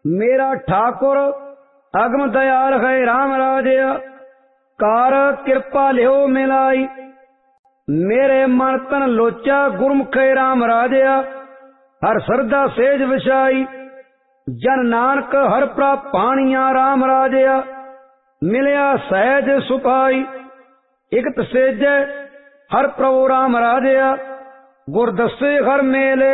मेरा ठाकुर अगम दयाल है राम राजया, कार कृपा लियो मिलाई। मेरे मन तन लोचा गुरमुख राम राजया, हर श्रद्धा सेज विछाई। जन नानक हर प्राप पानिया राम राजया, मिलिया सहज सुपाई। इकत सेजै हर प्रभु राम राजया, गुर दसे हर मेले।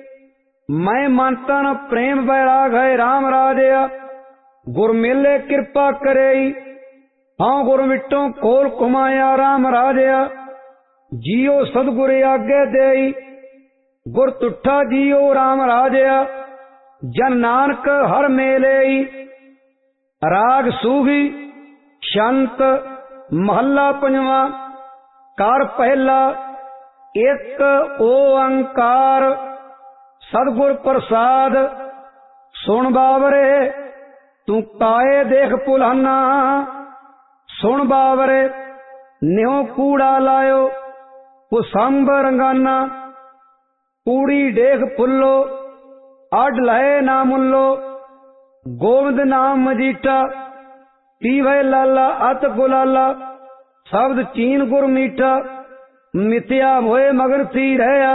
मैं मन तन प्रेम बैराग है राम राजया, गुर मेले कृपा करे। हाँ गुर मिट्टों कोल कुमाया राम राजया, जियो सदगुर आगे दे। गुर तुठा जियो राम राजया, जन नानक हर मेले। राग सूही शंत महला पंजवा। कार पहला एक ओंकार, सदगुर प्रसाद। सुन बावरे तू काए देख पुलाना, सुन बावरे न्यो कूड़ा लायो पुसंब रंगाना। कूड़ी देख फुल्लो आड लहे ना मुल्लो, गोविंद नाम मजीठा। पीवे लाला अत गुलाला, शब्द चीन गुर मीठा। मिथ्या होए मगर थी रहया,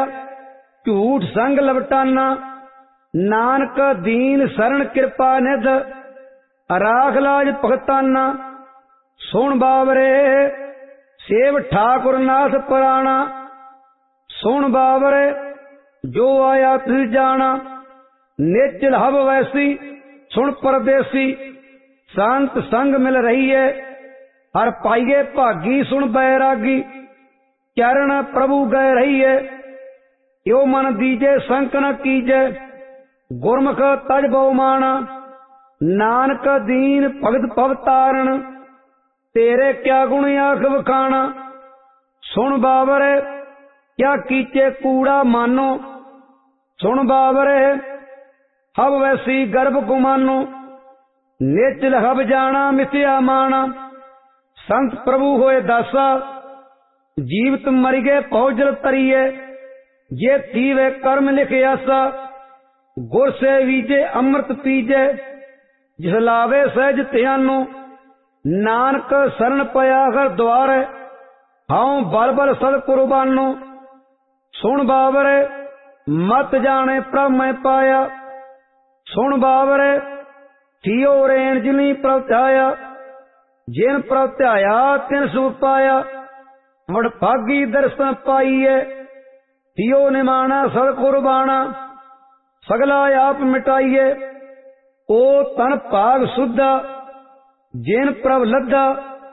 झूठ संग लवटाना। नानक दीन शरण कृपा निध, राख लाज भगताना। सुन बावरे सेव ठाकुर नाथ पुराना, सुन बावरे जो आया तुझ जाना। निचल हब वैसी सुन परदेसी, संत संग मिल रही है। हर पाइये भागी सुन बैरागी, चरण प्रभु गए रही है। यो मन दीजे संक न कीजे, गुरमुख तज बहुमाना। नानक दीन भगत भव तारण, तेरे क्या गुण आख बखाना। सुन बावरे क्या कीचे कूड़ा मानो, सुन बावरे हब वैसी गर्भ गुमानो। निचल हब जाना मिथ्या माना, संत प्रभु होए दासा। जीवित मर गए पौजल तरिए, ये थीवे कर्म लिख आसा। गुर से वीजे अमृत पीजे, जिस लावे सहज त्यानो। नानक शरण पया हर द्वार, हाउ बल बल सद कुर्बानो। सुन बावरे मत जाने प्रभ मैं पाया, सुन बावरे थियो रेण जिनी प्रभ ध्याया। जिन प्रभ ध्याया तिन सुख पाया, वड भागी दर्शन पाइए। थियो निमाना सद कुर्बाना, सगला आप मिटाइए। ओ तन भाग सुधा, जिन प्रभ लद्दा।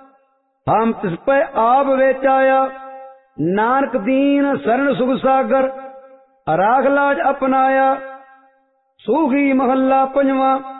हम तिस पे आप वेचाया, नानक दीन शरण सुख सागर। राख लाज अपनाया, सूखी महला पंजवा।